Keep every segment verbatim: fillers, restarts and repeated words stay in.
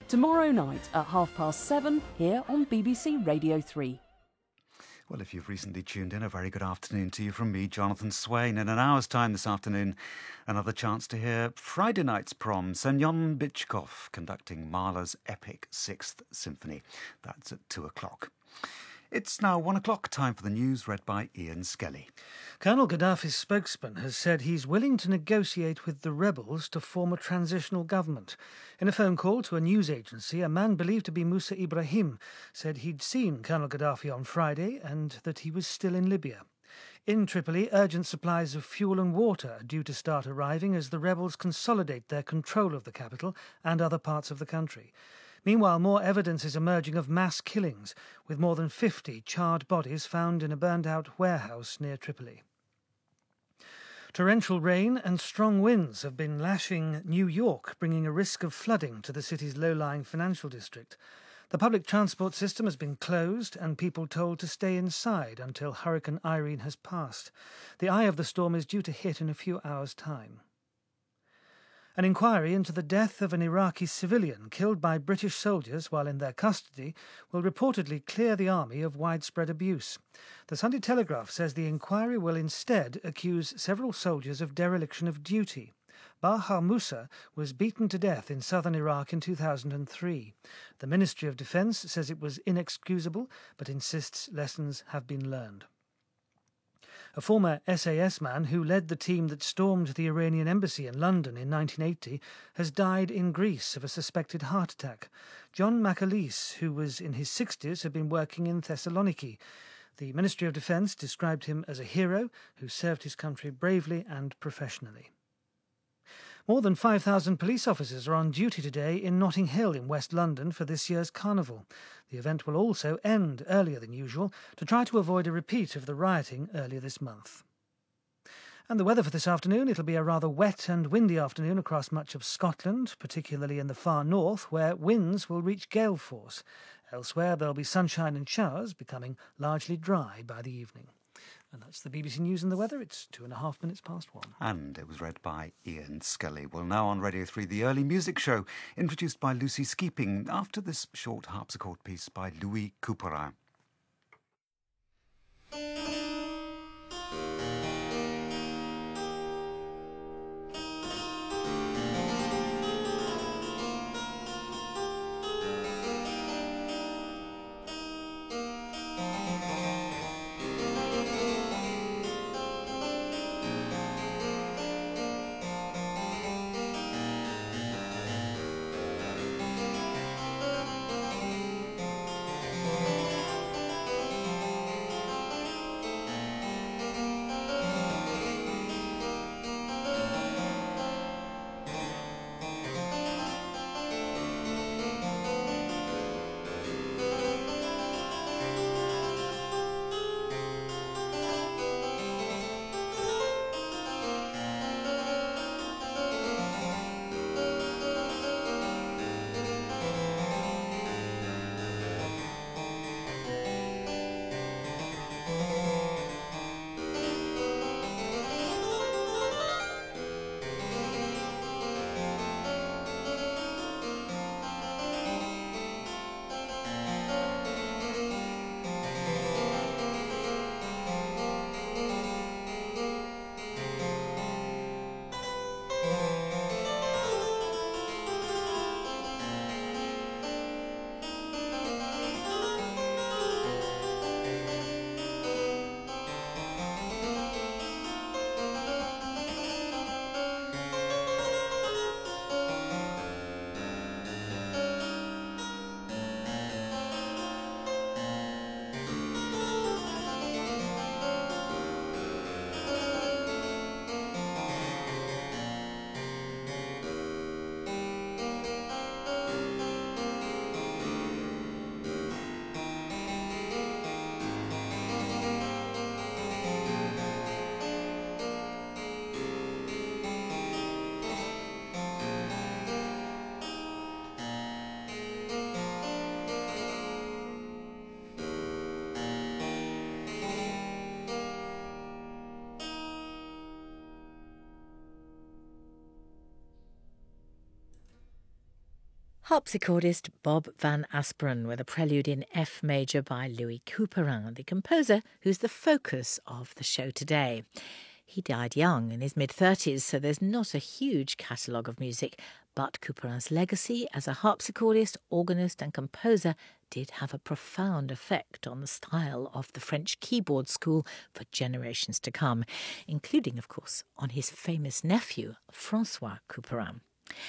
tomorrow night at half past seven here on B B C Radio three. Well, if you've recently tuned in, a very good afternoon to you from me, Jonathan Swain. In an hour's time this afternoon, another chance to hear Friday night's prom, Semyon Bychkov conducting Mahler's epic Sixth Symphony. That's at two o'clock. It's now one o'clock, time for the news, read by Ian Skelly. Colonel Gaddafi's spokesman has said he's willing to negotiate with the rebels to form a transitional government. In a phone call to a news agency, a man believed to be Musa Ibrahim said he'd seen Colonel Gaddafi on Friday and that he was still in Libya. In Tripoli, urgent supplies of fuel and water are due to start arriving as the rebels consolidate their control of the capital and other parts of the country. Meanwhile, more evidence is emerging of mass killings, with more than fifty charred bodies found in a burned-out warehouse near Tripoli. Torrential rain and strong winds have been lashing New York, bringing a risk of flooding to the city's low-lying financial district. The public transport system has been closed and people told to stay inside until Hurricane Irene has passed. The eye of the storm is due to hit in a few hours' time. An inquiry into the death of an Iraqi civilian killed by British soldiers while in their custody will reportedly clear the army of widespread abuse. The Sunday Telegraph says the inquiry will instead accuse several soldiers of dereliction of duty. Baha Musa was beaten to death in southern Iraq in two thousand three. The Ministry of Defence says it was inexcusable, but insists lessons have been learned. A former S A S man who led the team that stormed the Iranian embassy in London in nineteen eighty has died in Greece of a suspected heart attack. John Macalis, who was in his sixties, had been working in Thessaloniki. The Ministry of Defence described him as a hero who served his country bravely and professionally. More than five thousand police officers are on duty today in Notting Hill in West London for this year's carnival. The event will also end earlier than usual to try to avoid a repeat of the rioting earlier this month. And the weather for this afternoon, it'll be a rather wet and windy afternoon across much of Scotland, particularly in the far north, where winds will reach gale force. Elsewhere, there'll be sunshine and showers, becoming largely dry by the evening. And that's the B B C News and the weather. It's two and a half minutes past one. And it was read by Ian Skelly. Well, now on Radio three, the early music show, introduced by Lucy Skeeping, after this short harpsichord piece by Louis Couperin. harpsichordist Bob Van Asperen with a prelude in F major by Louis Couperin, the composer who's the focus of the show today. He died young, in his mid-thirties, so there's not a huge catalogue of music, but Couperin's legacy as a harpsichordist, organist and composer did have a profound effect on the style of the French keyboard school for generations to come, including, of course, on his famous nephew, François Couperin.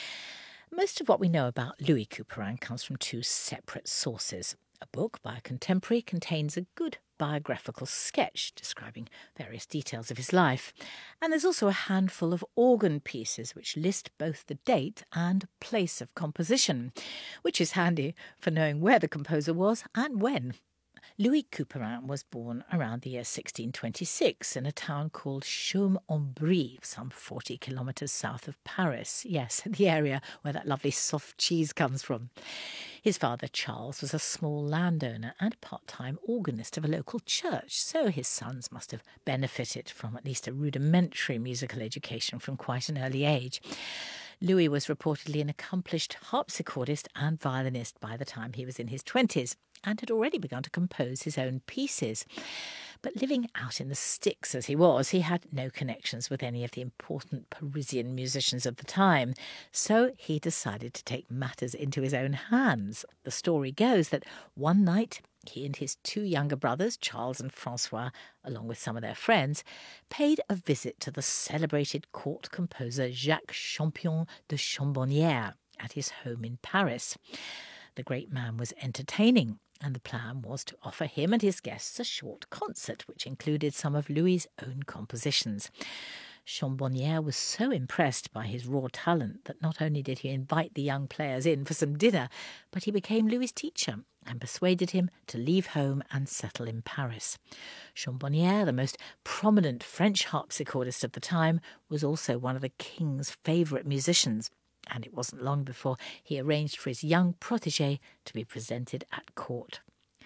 Most of what we know about Louis Couperin comes from two separate sources. A book by a contemporary contains a good biographical sketch describing various details of his life. And there's also a handful of organ pieces which list both the date and place of composition, which is handy for knowing where the composer was and when. Louis Couperin was born around the year sixteen twenty-six in a town called Chaume-en-Brie, some forty kilometres south of Paris. Yes, the area where that lovely soft cheese comes from. His father, Charles, was a small landowner and part-time organist of a local church, so his sons must have benefited from at least a rudimentary musical education from quite an early age. Louis was reportedly an accomplished harpsichordist and violinist by the time he was in his twenties and had already begun to compose his own pieces. But living out in the sticks as he was, he had no connections with any of the important Parisian musicians of the time, so he decided to take matters into his own hands. The story goes that one night he and his two younger brothers, Charles and François, along with some of their friends, paid a visit to the celebrated court composer Jacques Champion de Chambonnières at his home in Paris. The great man was entertaining, and the plan was to offer him and his guests a short concert which included some of Louis's own compositions. Chambonnières was so impressed by his raw talent that not only did he invite the young players in for some dinner, but he became Louis's teacher and persuaded him to leave home and settle in Paris. Chambonnières, the most prominent French harpsichordist of the time, was also one of the king's favourite musicians, and it wasn't long before he arranged for his young protégé to be presented at court.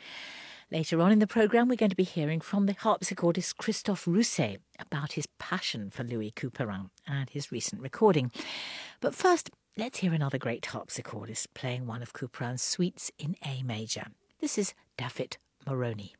Later on in the programme, we're going to be hearing from the harpsichordist Christophe Rousset about his passion for Louis Couperin and his recent recording. But first, let's hear another great harpsichordist playing one of Couperin's suites in A major. This is Dafydd Moroni.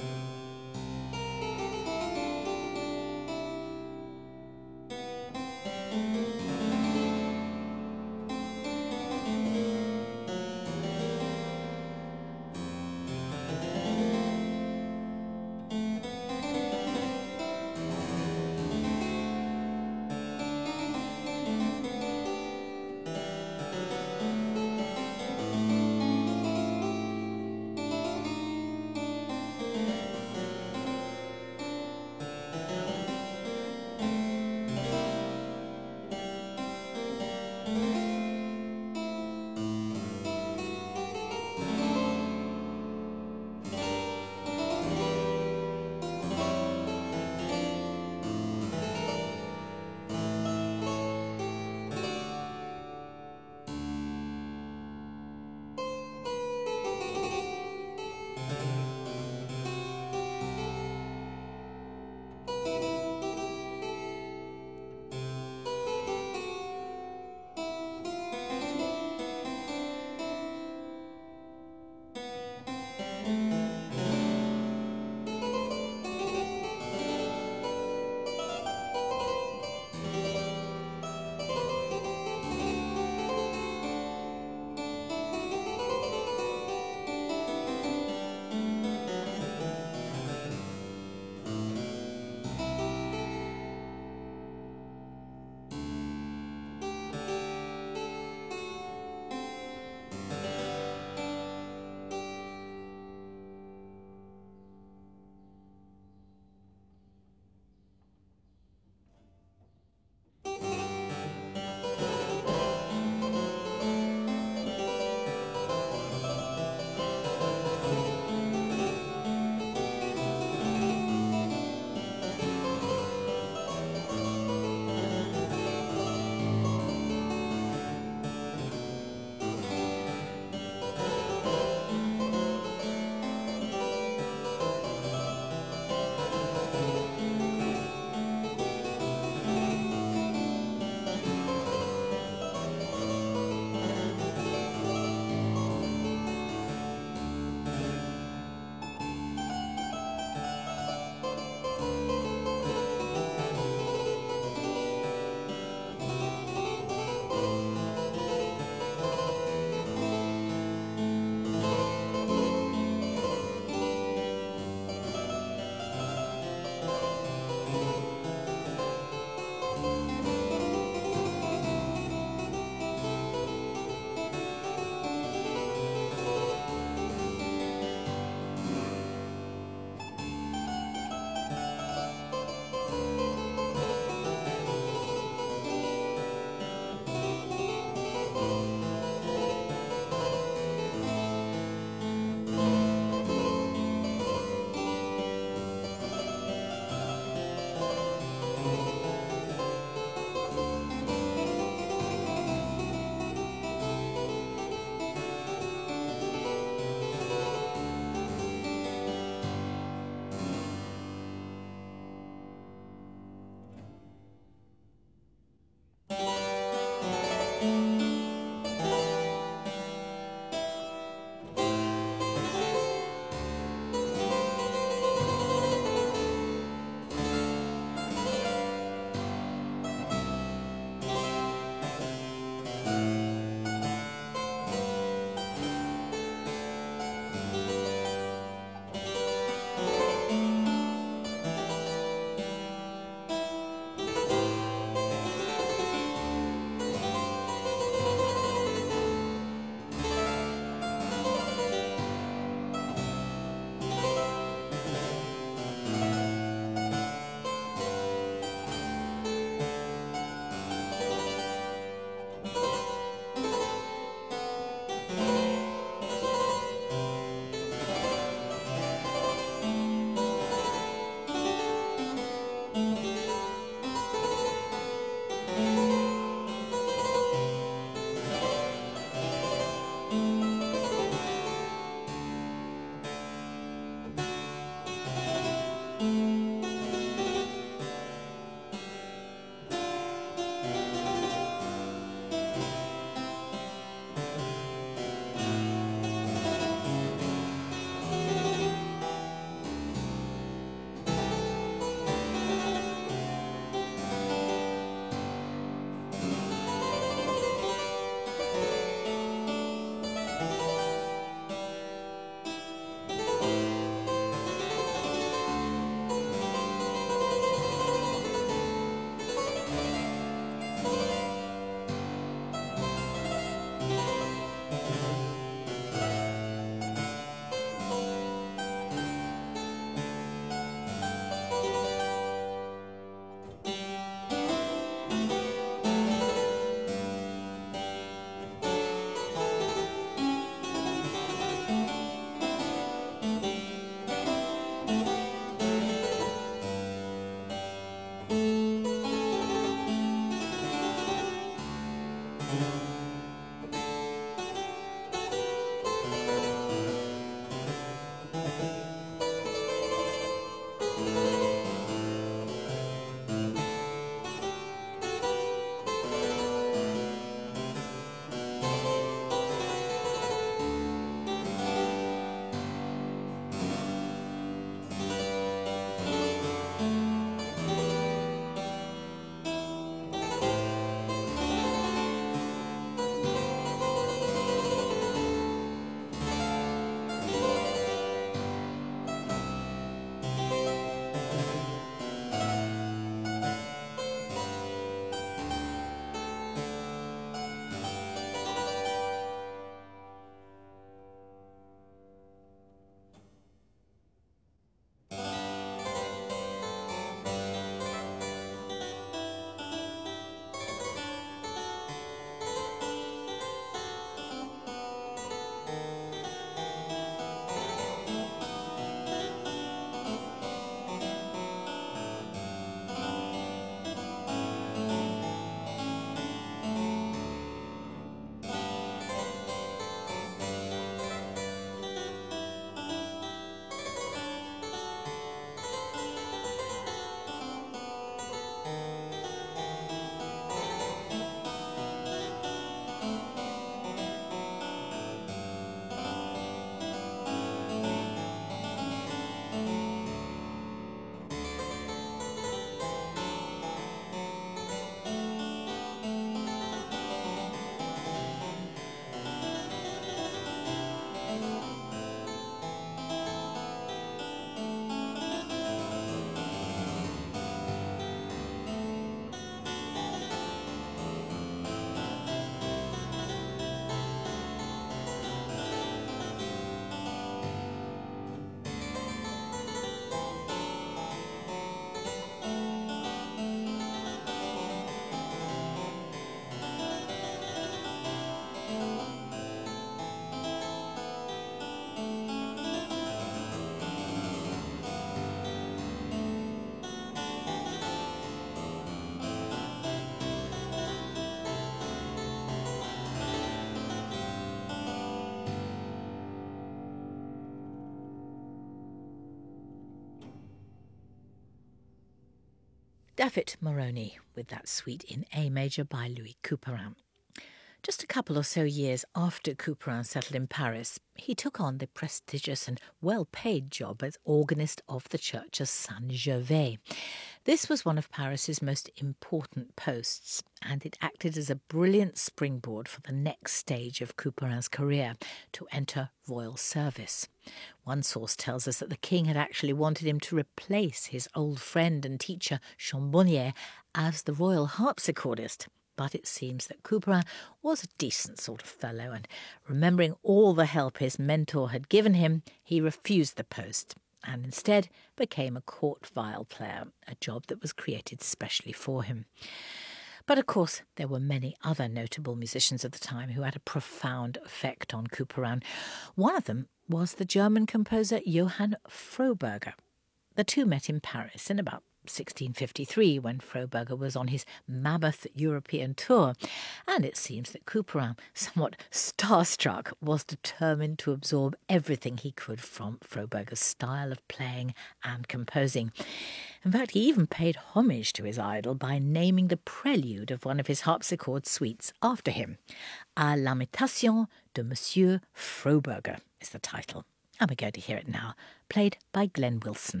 David Moroni with that suite in A major by Louis Couperin. Just a couple or so years after Couperin settled in Paris, he took on the prestigious and well-paid job as organist of the church of Saint-Gervais. This was one of Paris's most important posts, and it acted as a brilliant springboard for the next stage of Couperin's career, to enter royal service. One source tells us that the king had actually wanted him to replace his old friend and teacher Chambonnier as the royal harpsichordist. But it seems that Couperin was a decent sort of fellow, and remembering all the help his mentor had given him, he refused the post and instead became a court viol player, a job that was created specially for him. But of course, there were many other notable musicians of the time who had a profound effect on Couperin. One of them was the German composer Johann Froberger. The two met in Paris in about sixteen fifty-three, when Froberger was on his mammoth European tour, and it seems that Couperin, somewhat starstruck, was determined to absorb everything he could from Froberger's style of playing and composing. In fact, he even paid homage to his idol by naming the prelude of one of his harpsichord suites after him. À l'imitation de Monsieur Froberger is the title, and we're going to hear it now, played by Glenn Wilson.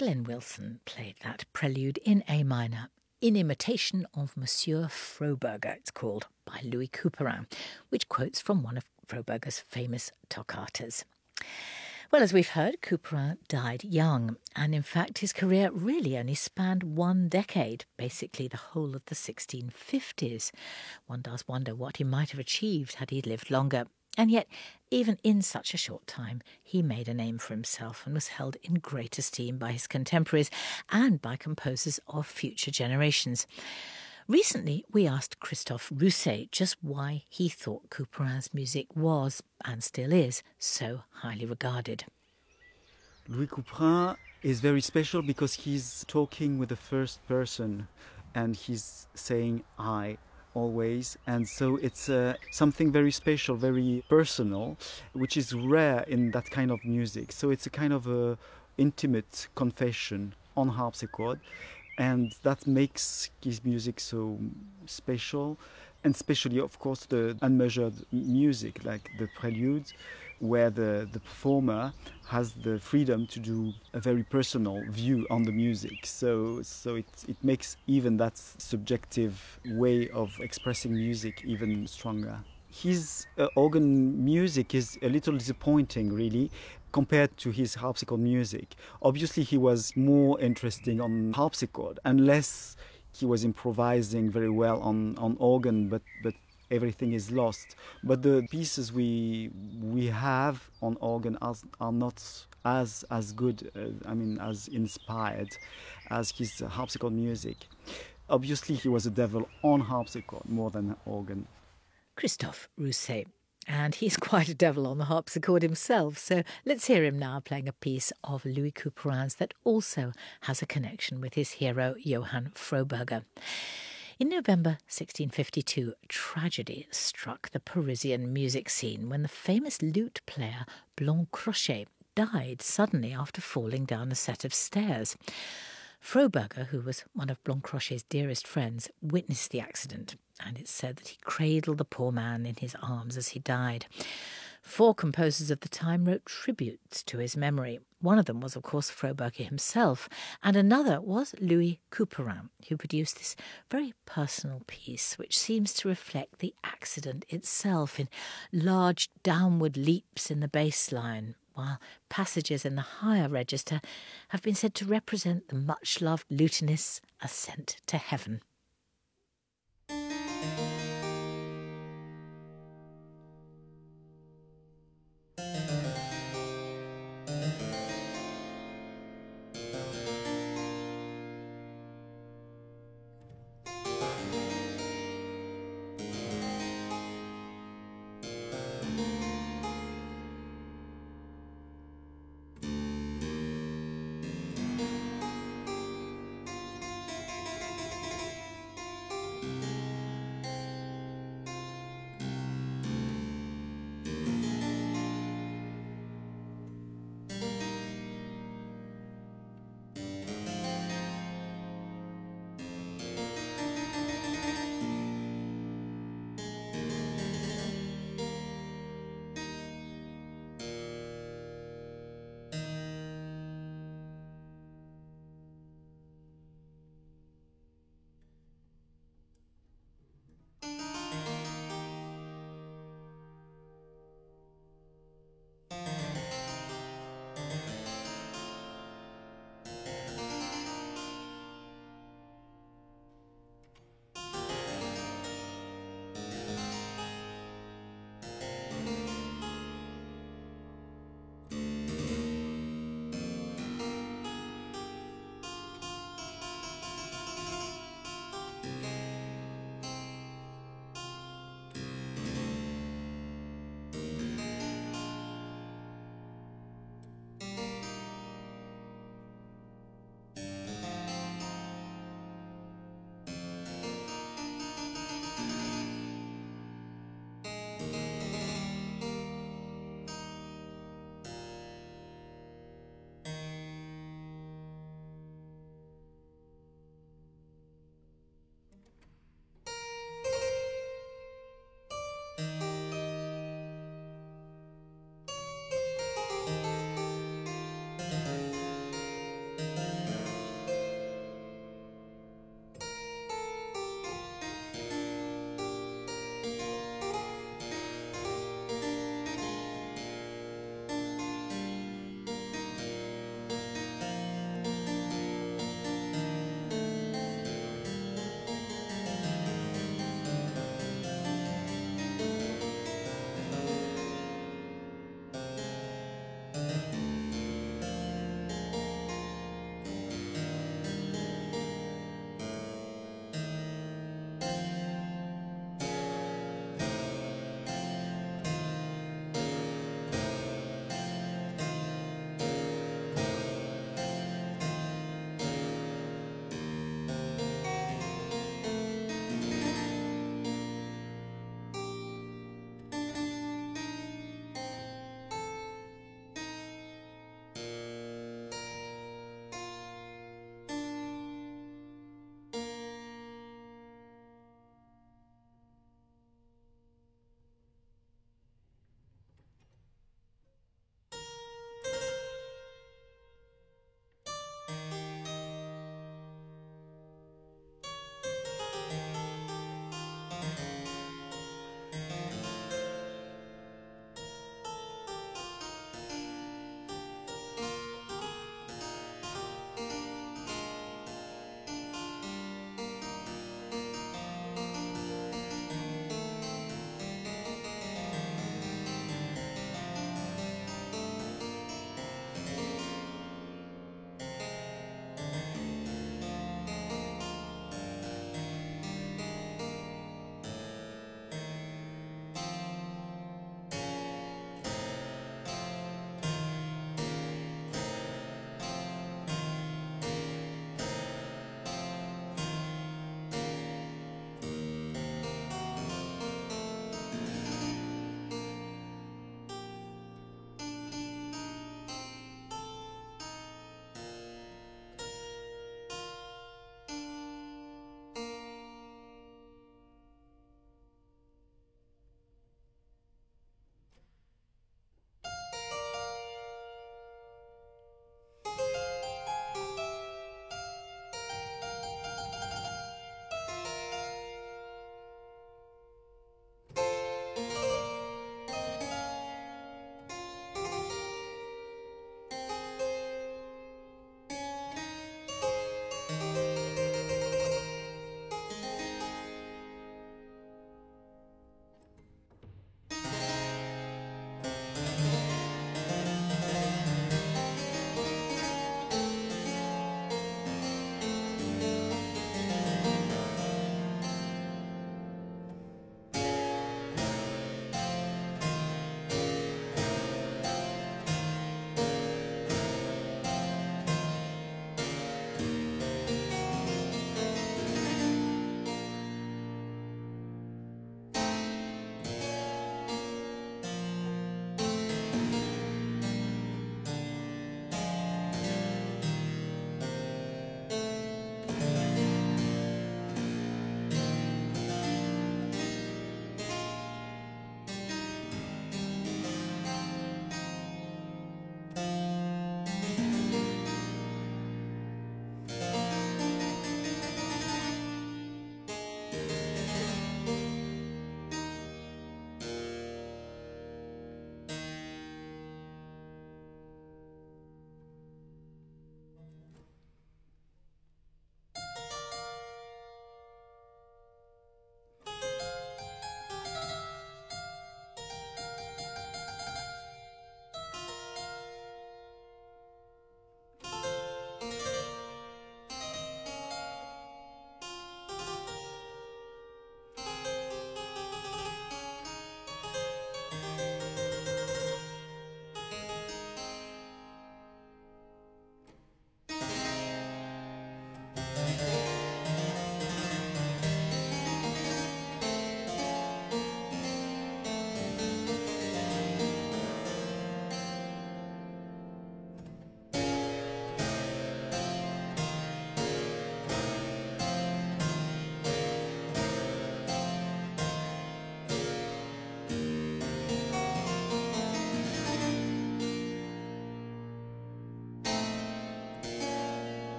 Glenn Wilson played that prelude in A minor, in imitation of Monsieur Froberger, it's called, by Louis Couperin, which quotes from one of Froberger's famous toccatas. Well, as we've heard, Couperin died young, and in fact his career really only spanned one decade, basically the whole of the sixteen fifties. One does wonder what he might have achieved had he lived longer. And yet, even in such a short time, he made a name for himself and was held in great esteem by his contemporaries and by composers of future generations. Recently, we asked Christophe Rousset just why he thought Couperin's music was, and still is, so highly regarded. Louis Couperin is very special because he's talking with the first person and he's saying I always, and so it's uh, something very special, very personal, which is rare in that kind of music. So it's a kind of a intimate confession on harpsichord, and that makes his music so special, and especially, of course, the unmeasured music, like the preludes, where the, the performer has the freedom to do a very personal view on the music. So so it, it makes even that subjective way of expressing music even stronger. His uh, organ music is a little disappointing, really, compared to his harpsichord music. Obviously, he was more interesting on harpsichord, unless he was improvising very well on, on organ, but, but everything is lost. But the pieces we we have on organ are, are not as as good, uh, I mean, as inspired as his harpsichord music. Obviously, he was a devil on harpsichord more than organ. Christophe Rousset. And he's quite a devil on the harpsichord himself, so let's hear him now playing a piece of Louis Couperin's that also has a connection with his hero Johann Froberger. In November sixteen fifty-two, tragedy struck the Parisian music scene when the famous lute player Blanc Crochet died suddenly after falling down a set of stairs. Froberger, who was one of Blanc Crochet's dearest friends, witnessed the accident, and it's said that he cradled the poor man in his arms as he died. Four composers of the time wrote tributes to his memory. One of them was, of course, Froberger himself, and another was Louis Couperin, who produced this very personal piece, which seems to reflect the accident itself in large downward leaps in the bass line, while passages in the higher register have been said to represent the much-loved lutenist's ascent to heaven.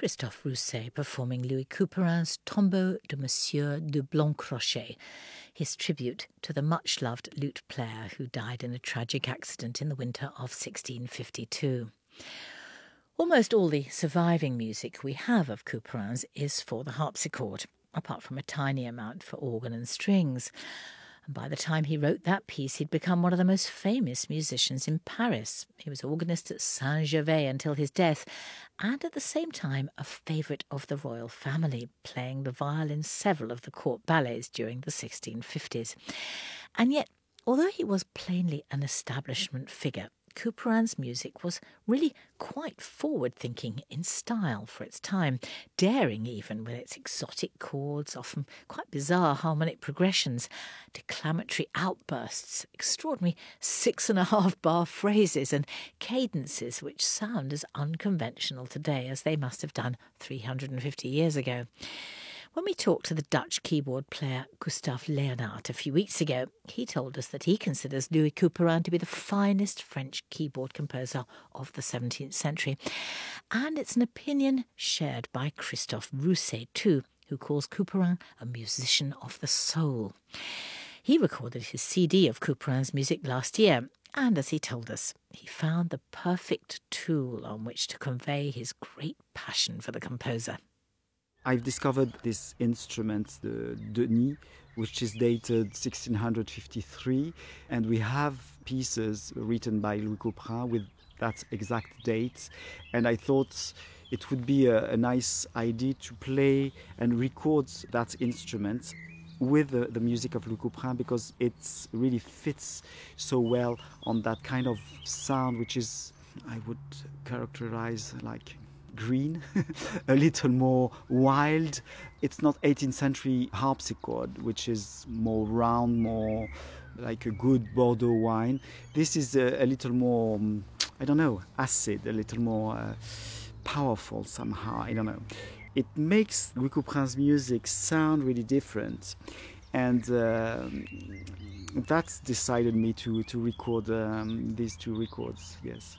Christophe Rousset performing Louis Couperin's Tombeau de Monsieur de Blancrochet, his tribute to the much-loved lute player who died in a tragic accident in the winter of sixteen fifty-two. Almost all the surviving music we have of Couperin's is for the harpsichord, apart from a tiny amount for organ and strings. And by the time he wrote that piece, he'd become one of the most famous musicians in Paris. He was organist at Saint-Gervais until his death, and at the same time a favourite of the royal family, playing the viol in several of the court ballets during the sixteen fifties. And yet, although he was plainly an establishment figure, Couperin's music was really quite forward-thinking in style for its time, daring even with its exotic chords, often quite bizarre harmonic progressions, declamatory outbursts, extraordinary six-and-a-half-bar phrases and cadences which sound as unconventional today as they must have done three hundred fifty years ago. When we talked to the Dutch keyboard player Gustave Leonhardt a few weeks ago, he told us that he considers Louis Couperin to be the finest French keyboard composer of the seventeenth century. And it's an opinion shared by Christophe Rousset too, who calls Couperin a musician of the soul. He recorded his C D of Couperin's music last year, and as he told us, he found the perfect tool on which to convey his great passion for the composer. I've discovered this instrument, the Denis, which is dated sixteen fifty-three, and we have pieces written by Louis Couperin with that exact date, and I thought it would be a, a nice idea to play and record that instrument with the, the music of Louis Couperin, because it really fits so well on that kind of sound, which is, I would characterize like green, a little more wild. It's not eighteenth century harpsichord, which is more round, more like a good Bordeaux wine. This is a, a little more, I don't know, acid, a little more uh, powerful somehow, I don't know. It makes Louis Couperin's music sound really different, and uh, that's decided me to, to record um, these two records, yes.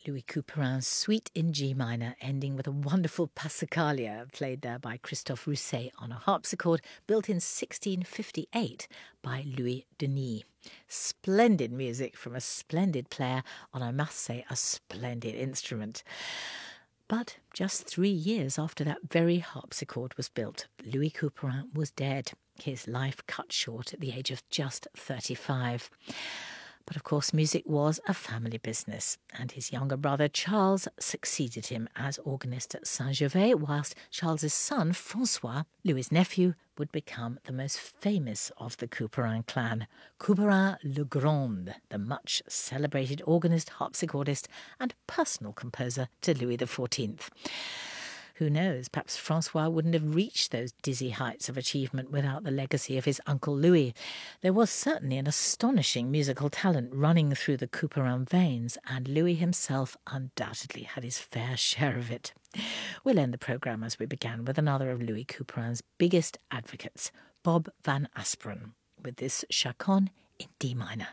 Louis Couperin's Suite in G minor, ending with a wonderful Passacaglia, played there by Christophe Rousset on a harpsichord, built in sixteen fifty-eight by Louis Denis. Splendid music from a splendid player on, I must say, a splendid instrument. But just three years after that very harpsichord was built, Louis Couperin was dead, his life cut short at the age of just thirty-five. But of course, music was a family business, and his younger brother Charles succeeded him as organist at Saint-Gervais, whilst Charles's son, François, Louis's nephew, would become the most famous of the Couperin clan, Couperin le Grand, the much celebrated organist, harpsichordist, and personal composer to Louis the fourteenth. Who knows, perhaps François wouldn't have reached those dizzy heights of achievement without the legacy of his uncle Louis. There was certainly an astonishing musical talent running through the Couperin veins, and Louis himself undoubtedly had his fair share of it. We'll end the programme as we began with another of Louis Couperin's biggest advocates, Bob Van Asperen, with this Chaconne in D minor.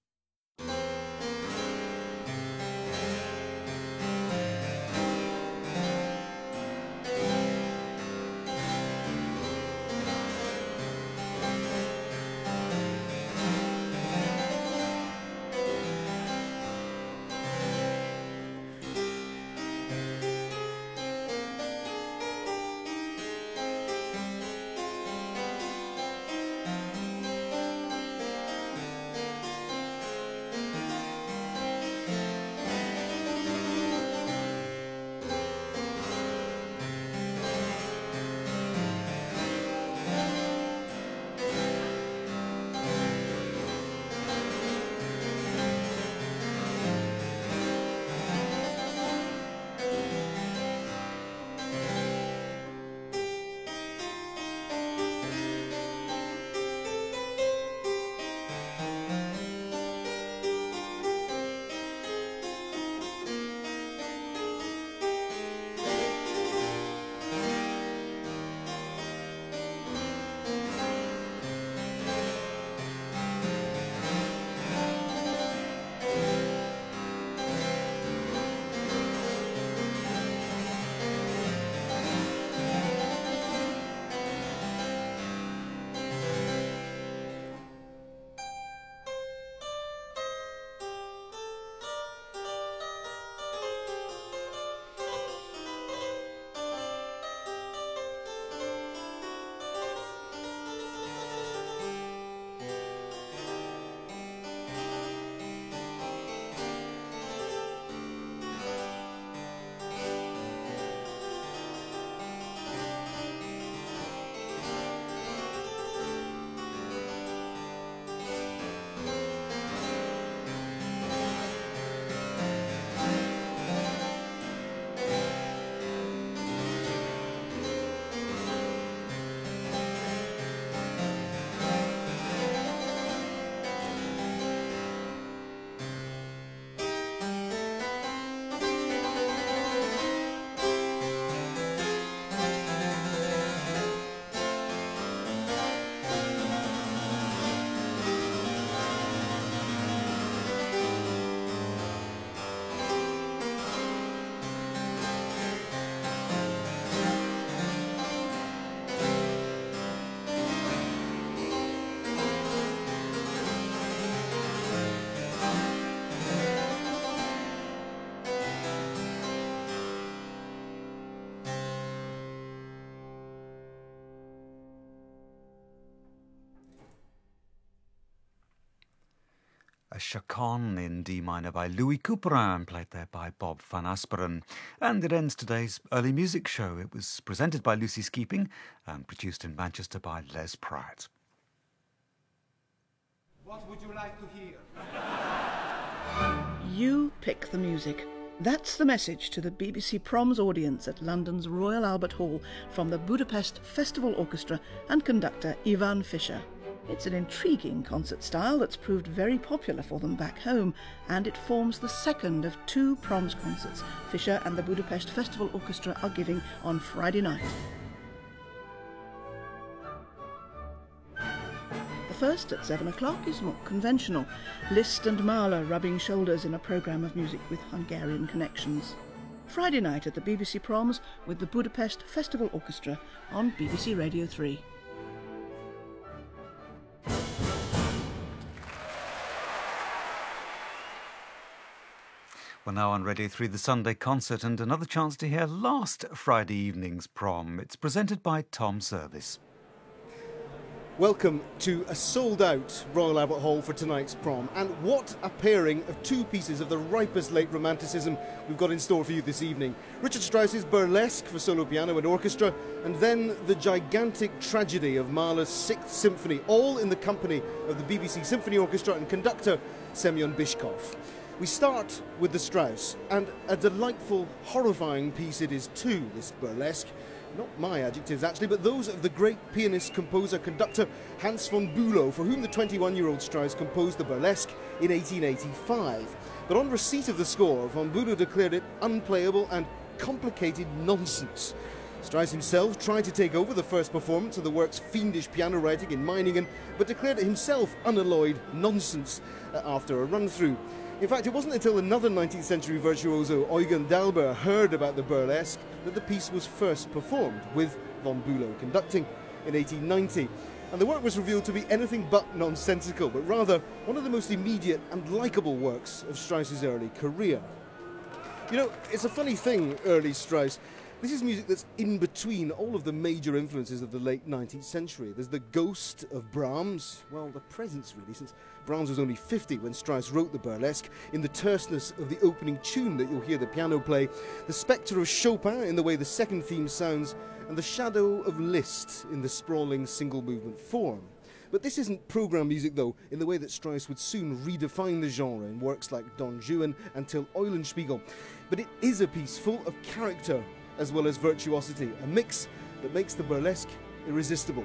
A Chaconne in D minor by Louis Couperin, played there by Bob Van Asperen. And it ends today's early music show. It was presented by Lucy Skeeping and produced in Manchester by Les Pratt. What would you like to hear? You pick the music. That's the message to the B B C Proms audience at London's Royal Albert Hall from the Budapest Festival Orchestra and conductor Ivan Fischer. It's an intriguing concert style that's proved very popular for them back home, and it forms the second of two Proms concerts Fischer and the Budapest Festival Orchestra are giving on Friday night. The first at seven o'clock is more conventional. Liszt and Mahler rubbing shoulders in a programme of music with Hungarian connections. Friday night at the B B C Proms with the Budapest Festival Orchestra on B B C Radio three. Well, now on Radio three, the Sunday concert, and another chance to hear last Friday evening's prom. It's presented by Tom Service. Welcome to a sold-out Royal Albert Hall for tonight's prom. And what a pairing of two pieces of the ripest late romanticism we've got in store for you this evening. Richard Strauss's Burlesque for solo piano and orchestra, and then the gigantic tragedy of Mahler's Sixth Symphony, all in the company of the B B C Symphony Orchestra and conductor Semyon Bychkov. We start with the Strauss, and a delightful, horrifying piece it is too, this Burlesque. Not my adjectives actually, but those of the great pianist, composer, conductor Hans von Bülow, for whom the twenty-one-year-old Strauss composed the Burlesque in eighteen eighty-five. But on receipt of the score, von Bülow declared it unplayable and complicated nonsense. Strauss himself tried to take over the first performance of the work's fiendish piano writing in Meiningen, but declared it himself unalloyed nonsense uh, after a run-through. In fact, it wasn't until another nineteenth century virtuoso, Eugen Dalber, heard about the Burlesque that the piece was first performed, with von Bülow conducting in eighteen ninety. And the work was revealed to be anything but nonsensical, but rather one of the most immediate and likeable works of Strauss's early career. You know, it's a funny thing, early Strauss. This is music that's in between all of the major influences of the late nineteenth century. There's the ghost of Brahms, well, the presence really, since Brahms was only fifty when Strauss wrote the Burlesque, in the terseness of the opening tune that you'll hear the piano play, the spectre of Chopin in the way the second theme sounds, and the shadow of Liszt in the sprawling single movement form. But this isn't programme music, though, in the way that Strauss would soon redefine the genre in works like Don Juan and Till Eulenspiegel. But it is a piece full of character as well as virtuosity, a mix that makes the Burlesque irresistible.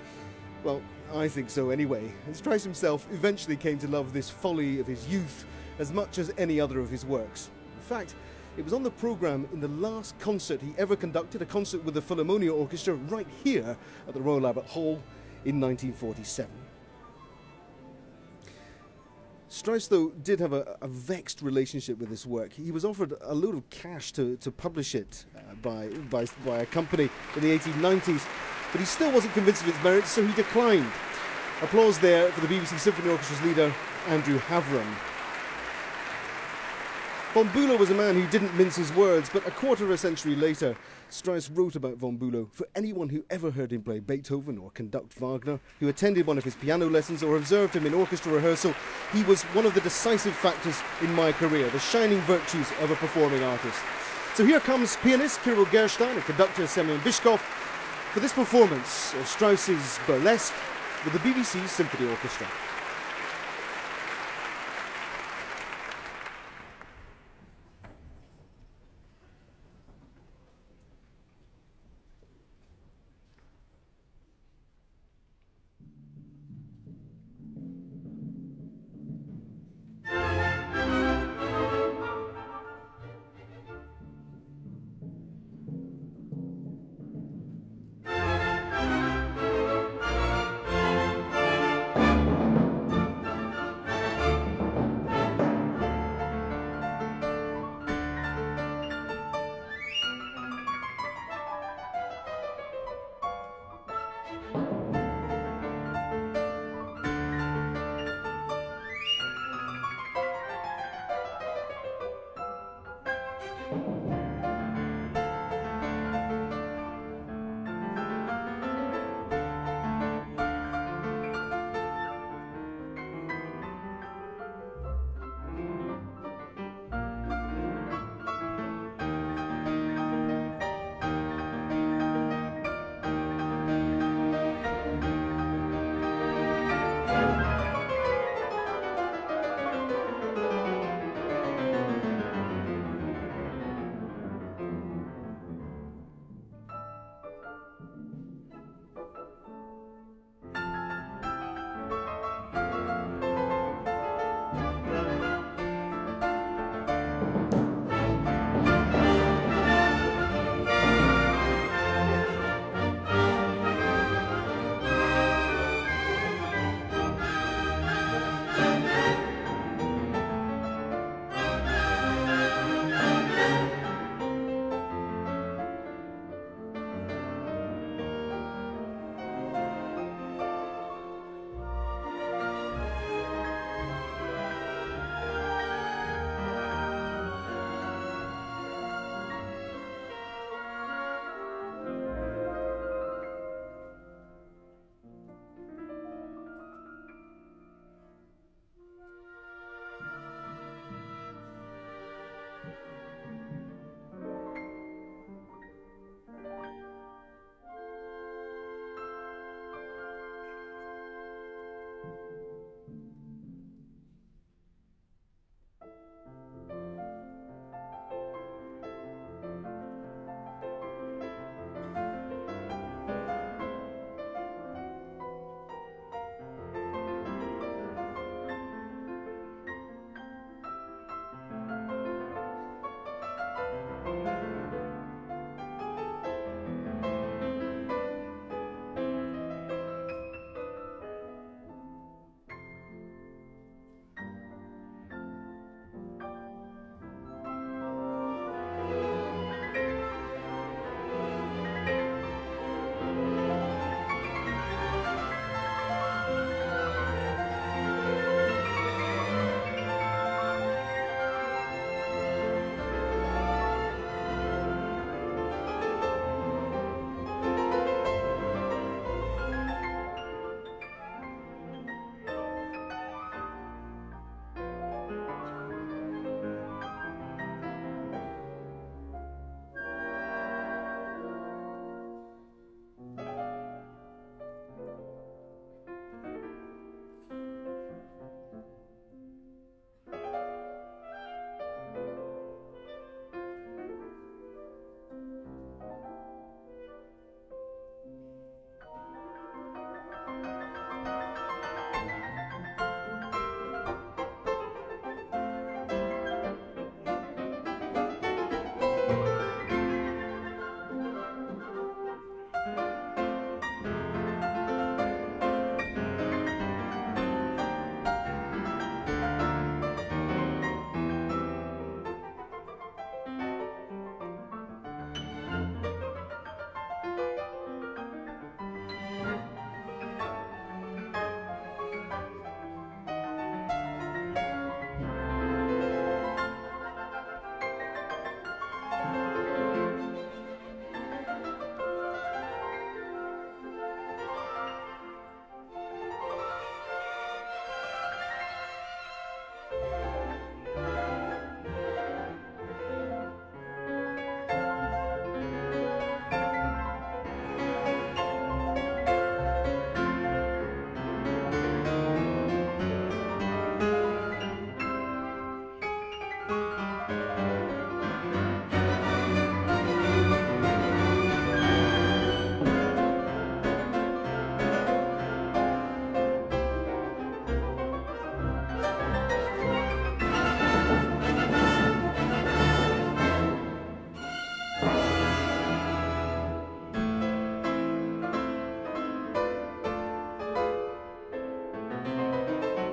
Well, I think so anyway, and Strauss himself eventually came to love this folly of his youth as much as any other of his works. In fact, it was on the programme in the last concert he ever conducted, a concert with the Philharmonia Orchestra right here at the Royal Albert Hall in nineteen forty-seven. Strauss, though, did have a, a vexed relationship with this work. He was offered a load of cash to, to publish it uh, by, by, by a company in the eighteen nineties, but he still wasn't convinced of its merits, so he declined. Applause there for the B B C Symphony Orchestra's leader, Andrew Havron. Von Bülow was a man who didn't mince his words, but a quarter of a century later, Strauss wrote about von Bülow. For anyone who ever heard him play Beethoven or conduct Wagner, who attended one of his piano lessons or observed him in orchestra rehearsal, he was one of the decisive factors in my career, the shining virtues of a performing artist. So here comes pianist Kirill Gerstein and conductor Semyon Bychkov for this performance of Strauss's Burlesque with the B B C Symphony Orchestra.